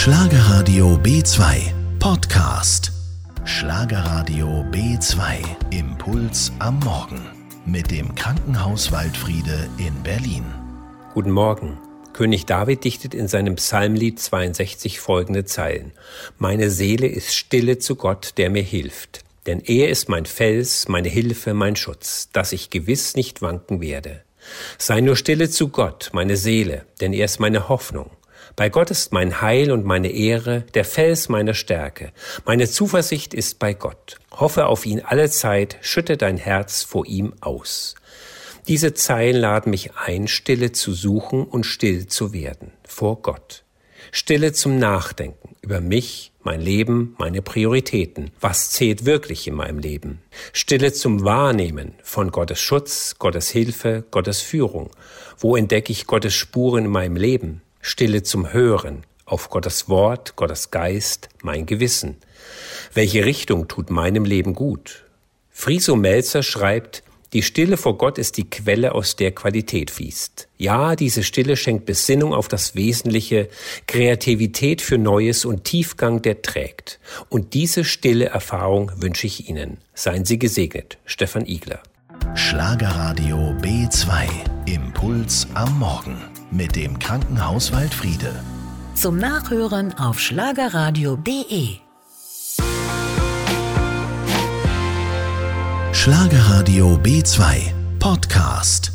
Schlagerradio B2 Podcast. Schlagerradio B2 Impuls am Morgen mit dem Krankenhaus Waldfriede in Berlin. Guten Morgen. König David dichtet in seinem Psalmlied 62 folgende Zeilen. Meine Seele ist stille zu Gott, der mir hilft. Denn er ist mein Fels, meine Hilfe, mein Schutz, dass ich gewiss nicht wanken werde. Sei nur stille zu Gott, meine Seele, denn er ist meine Hoffnung. Bei Gott ist mein Heil und meine Ehre, der Fels meiner Stärke. Meine Zuversicht ist bei Gott. Hoffe auf ihn alle Zeit, schütte dein Herz vor ihm aus. Diese Zeilen laden mich ein, Stille zu suchen und still zu werden, vor Gott. Stille zum Nachdenken über mich, mein Leben, meine Prioritäten. Was zählt wirklich in meinem Leben? Stille zum Wahrnehmen von Gottes Schutz, Gottes Hilfe, Gottes Führung. Wo entdecke ich Gottes Spuren in meinem Leben? Stille zum Hören auf Gottes Wort, Gottes Geist, mein Gewissen. Welche Richtung tut meinem Leben gut? Friso Melzer schreibt, die Stille vor Gott ist die Quelle, aus der Qualität fließt. Ja, diese Stille schenkt Besinnung auf das Wesentliche, Kreativität für Neues und Tiefgang, der trägt. Und diese stille Erfahrung wünsche ich Ihnen. Seien Sie gesegnet. Stefan Igler. Schlagerradio B2 Impuls am Morgen mit dem Krankenhaus Waldfriede. Zum Nachhören auf schlagerradio.de. Schlagerradio B2 Podcast.